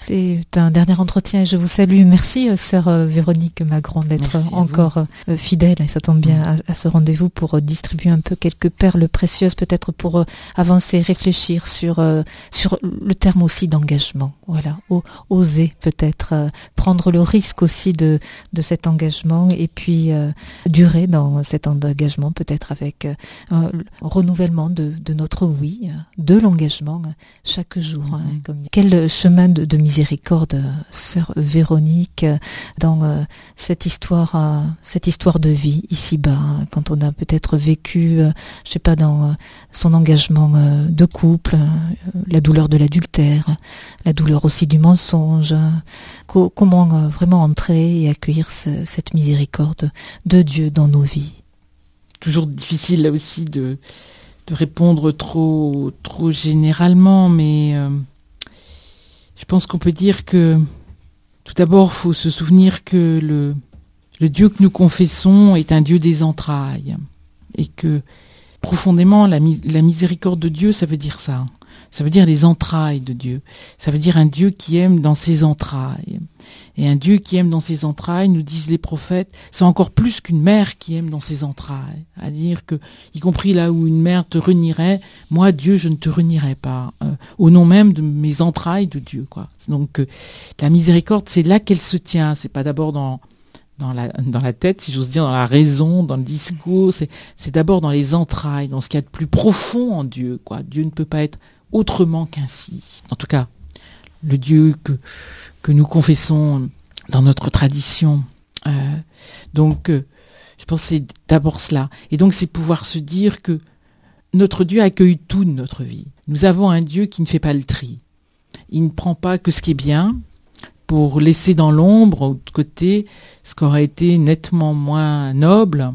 C'est un dernier entretien et je vous salue. Merci, sœur Véronique Magron, d'être encore fidèle, et ça tombe bien, à ce rendez-vous pour distribuer un peu quelques perles précieuses, peut-être pour avancer, réfléchir sur le terme aussi d'engagement. Voilà, oser peut-être prendre le risque aussi de cet engagement et puis durer dans cet engagement, peut-être avec un renouvellement de notre oui, de l'engagement chaque jour. Quel chemin de miséricorde, sœur Véronique, dans cette histoire de vie ici-bas, quand on a peut-être vécu, je sais pas, dans son engagement de couple, la douleur de l'adultère, la douleur aussi du mensonge. Comment vraiment entrer et accueillir cette miséricorde de Dieu dans nos vies? Toujours difficile là aussi de répondre trop généralement, mais je pense qu'on peut dire que tout d'abord, il faut se souvenir que le Dieu que nous confessons est un Dieu des entrailles, et que profondément la miséricorde de Dieu, ça veut dire ça. Ça veut dire les entrailles de Dieu. Ça veut dire un Dieu qui aime dans ses entrailles. Et un Dieu qui aime dans ses entrailles, nous disent les prophètes, c'est encore plus qu'une mère qui aime dans ses entrailles. À dire que, y compris là où une mère te renierait, moi, Dieu, je ne te renierai pas. Au nom même de mes entrailles de Dieu, quoi. Donc, la miséricorde, c'est là qu'elle se tient. C'est pas d'abord dans la tête, si j'ose dire, dans la raison, dans le discours. C'est d'abord dans les entrailles, dans ce qu'il y a de plus profond en Dieu, quoi. Dieu ne peut pas être autrement qu'ainsi. En tout cas, le Dieu que nous confessons dans notre tradition. Donc, je pense que c'est d'abord cela. Et donc, c'est pouvoir se dire que notre Dieu accueille tout de notre vie. Nous avons un Dieu qui ne fait pas le tri. Il ne prend pas que ce qui est bien pour laisser dans l'ombre, de côté, ce qui aurait été nettement moins noble,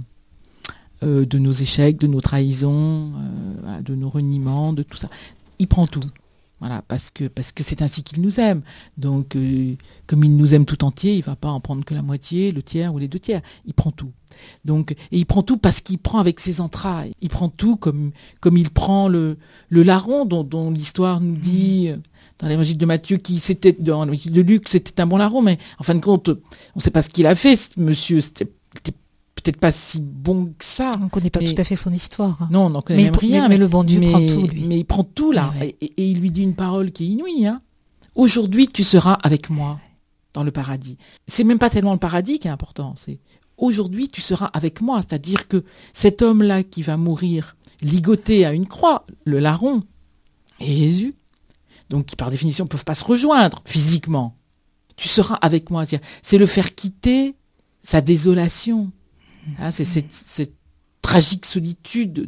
de nos échecs, de nos trahisons, de nos reniements, de tout ça. Il prend tout, voilà, parce que c'est ainsi qu'il nous aime. Donc, comme il nous aime tout entier, il va pas en prendre que la moitié, le tiers ou les 2 tiers. Il prend tout. Donc, et il prend tout parce qu'il prend avec ses entrailles. Il prend tout comme il prend le larron dont l'histoire nous dit dans l'évangile de Matthieu dans l'évangile de Luc, c'était un bon larron, mais en fin de compte, on ne sait pas ce qu'il a fait, ce monsieur. C'était peut-être pas si bon que ça. On ne connaît pas tout à fait son histoire. Non, on n'en connaît même rien. Mais le bon Dieu prend tout, lui. Mais il prend tout, là. Ouais. Et il lui dit une parole qui est inouïe. Aujourd'hui, tu seras avec moi dans le paradis. C'est même pas tellement le paradis qui est important. C'est aujourd'hui, tu seras avec moi. C'est-à-dire que cet homme-là qui va mourir ligoté à une croix, le larron, et Jésus, donc qui par définition ne peuvent pas se rejoindre physiquement. Tu seras avec moi. C'est le faire quitter sa désolation. C'est cette tragique solitude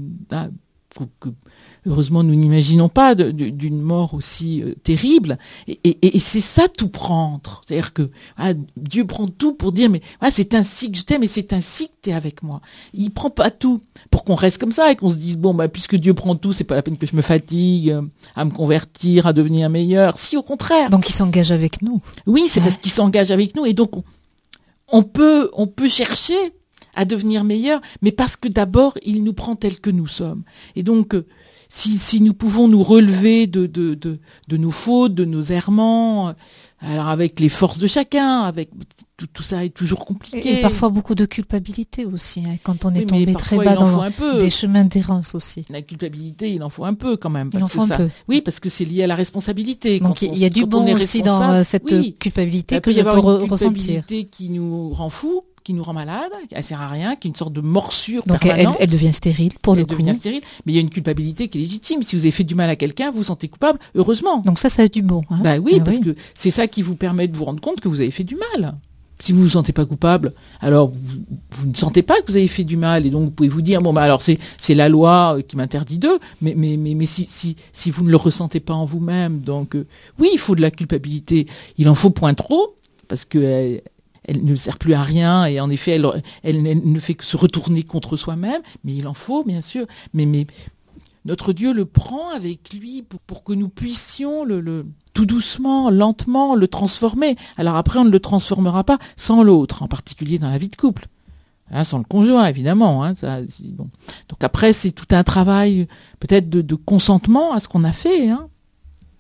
que heureusement nous n'imaginons pas d'une mort aussi terrible. Et c'est ça tout prendre. C'est-à-dire que Dieu prend tout pour dire mais c'est ainsi que je t'aime et c'est ainsi que tu es avec moi. Il prend pas tout pour qu'on reste comme ça et qu'on se dise puisque Dieu prend tout, c'est pas la peine que je me fatigue à me convertir, à devenir meilleur. Si, au contraire. Donc il s'engage avec nous. Oui, c'est parce qu'il s'engage avec nous et donc on peut chercher à devenir meilleur, mais parce que d'abord, il nous prend tels que nous sommes. Et donc, si nous pouvons nous relever de nos fautes, de nos errements, alors avec les forces de chacun, avec tout ça est toujours compliqué. Et parfois beaucoup de culpabilité aussi, quand on est tombé très bas dans des chemins d'errance aussi. La culpabilité, il en faut un peu quand même. Il en faut un peu. Oui, parce que c'est lié à la responsabilité. Donc il y a du bon aussi dans cette culpabilité que je peux ressentir. Une culpabilité qui nous rend fous, qui nous rend malade, elle sert à rien, qui est une sorte de morsure donc permanente. Elle devient stérile pour le coup. Elle devient stérile, mais il y a une culpabilité qui est légitime. Si vous avez fait du mal à quelqu'un, vous vous sentez coupable, heureusement. Donc ça a du bon. Oui, parce que c'est ça qui vous permet de vous rendre compte que vous avez fait du mal. Si vous ne vous sentez pas coupable, alors vous ne sentez pas que vous avez fait du mal, et donc vous pouvez vous dire alors c'est la loi qui m'interdit d'eux, mais si vous ne le ressentez pas en vous-même, donc oui, il faut de la culpabilité. Il en faut point trop, parce que elle ne sert plus à rien et en effet elle ne fait que se retourner contre soi-même, mais il en faut bien sûr, mais notre Dieu le prend avec lui pour que nous puissions le tout doucement, lentement le transformer. Alors après on ne le transformera pas sans l'autre, en particulier dans la vie de couple, sans le conjoint évidemment, ça, bon. Donc après c'est tout un travail peut-être de consentement à ce qu'on a fait,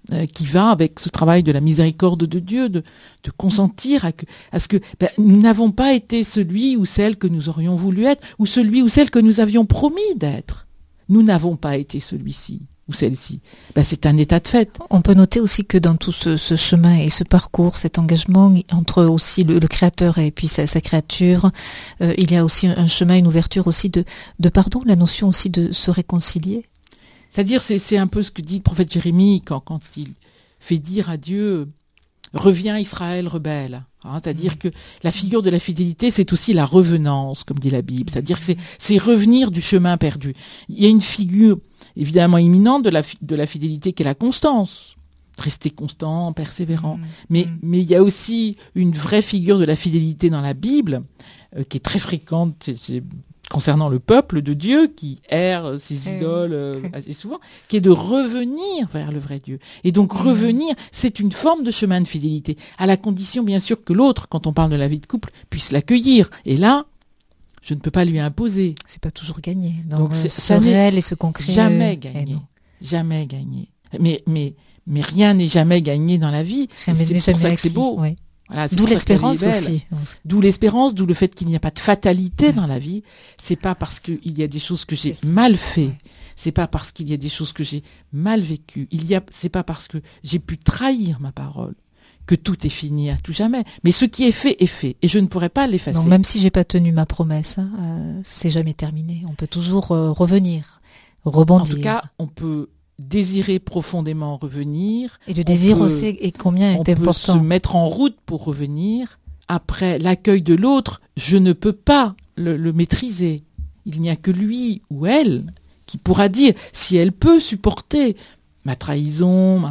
qui va avec ce travail de la miséricorde de Dieu, de consentir à ce que nous n'avons pas été celui ou celle que nous aurions voulu être, ou celui ou celle que nous avions promis d'être. Nous n'avons pas été celui-ci ou celle-ci. C'est un état de fait. On peut noter aussi que dans tout ce chemin et ce parcours, cet engagement entre aussi le Créateur et puis sa créature, il y a aussi un chemin, une ouverture aussi de pardon, la notion aussi de se réconcilier. C'est-à-dire, c'est un peu ce que dit le prophète Jérémie quand il fait dire à Dieu « Reviens Israël rebelle ». C'est-à-dire que la figure de la fidélité, c'est aussi la revenance, comme dit la Bible. C'est-à-dire que c'est revenir du chemin perdu. Il y a une figure évidemment imminente de la fidélité qui est la constance. Rester constant, persévérant. Mais il y a aussi une vraie figure de la fidélité dans la Bible, qui est très fréquente concernant le peuple de Dieu, qui erre ses idoles assez souvent, qui est de revenir vers le vrai Dieu. Et donc revenir, c'est une forme de chemin de fidélité, à la condition bien sûr que l'autre, quand on parle de la vie de couple, puisse l'accueillir. Et là, je ne peux pas lui imposer. C'est pas toujours gagné. Donc ce réel et ce concret. Jamais gagné. Jamais gagné. Mais rien n'est jamais gagné dans la vie. C'est pour ça que c'est beau. Oui. Voilà, d'où l'espérance aussi. D'où l'espérance, d'où le fait qu'il n'y a pas de fatalité dans la vie. C'est pas parce qu'il y a des choses que j'ai mal fait. C'est pas parce qu'il y a des choses que j'ai mal vécues. C'est pas parce que j'ai pu trahir ma parole que tout est fini à tout jamais. Mais ce qui est fait, et je ne pourrai pas l'effacer. Non, même si j'ai pas tenu ma promesse, c'est jamais terminé. On peut toujours revenir, rebondir. En tout cas, on peut désirer profondément revenir. Et le désir aussi est combien est important. On peut se mettre en route pour revenir. Après l'accueil de l'autre, je ne peux pas le maîtriser. Il n'y a que lui ou elle qui pourra dire si elle peut supporter ma trahison,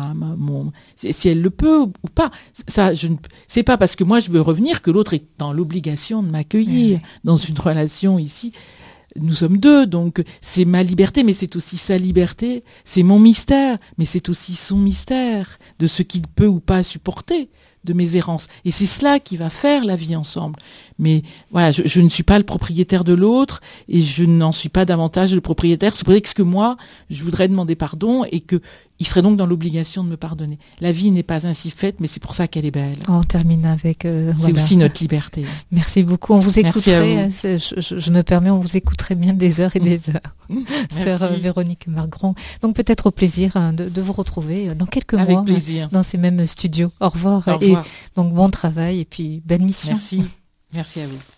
si elle le peut ou pas. Ça, c'est pas parce que moi je veux revenir que l'autre est dans l'obligation de m'accueillir dans une relation ici. Nous sommes deux, donc c'est ma liberté, mais c'est aussi sa liberté, c'est mon mystère, mais c'est aussi son mystère, de ce qu'il peut ou pas supporter de mes errances. Et c'est cela qui va faire la vie ensemble. Mais voilà, je ne suis pas le propriétaire de l'autre, et je n'en suis pas davantage le propriétaire. C'est pour ça que moi, je voudrais demander pardon, et que il serait donc dans l'obligation de me pardonner. La vie n'est pas ainsi faite, mais c'est pour ça qu'elle est belle. On termine avec... c'est aussi notre liberté. Merci beaucoup. On vous écouterait, vous. Je me permets, on vous écouterait bien des heures et des heures. Sœur Véronique Margron. Donc peut-être au plaisir de vous retrouver dans quelques mois dans ces mêmes studios. Au revoir. Au revoir. Et donc bon travail et puis belle mission. Merci. Merci à vous.